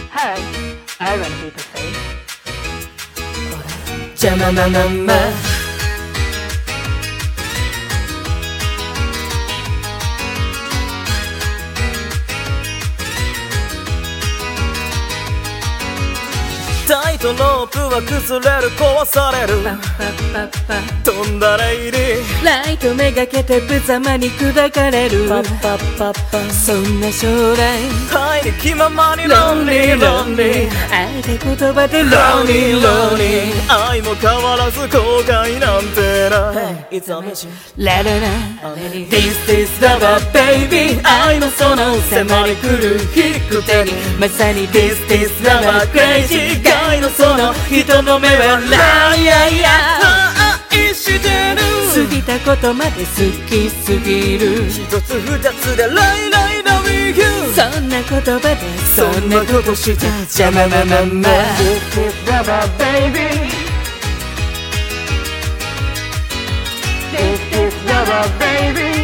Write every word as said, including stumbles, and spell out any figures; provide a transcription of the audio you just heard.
Hi, I want you to say 邪魔なまんまタイトロープは崩れる壊される飛んだレイリーライトめがけて無様に砕かれるそんな将来入り気ままにロンリーロンリーあえて言葉でロンリーロンリー愛も変わらず後悔なんてな It's a mission ラララ This is love baby 愛のその迫り来る引く手にまさに This is love crazy 愛のその人の目はライヤイヤ愛してる過ぎたことまで好きすぎる一つ二つでライライラビューそんな言葉でそんなことして邪魔なまんま This is rubber baby This is rubber baby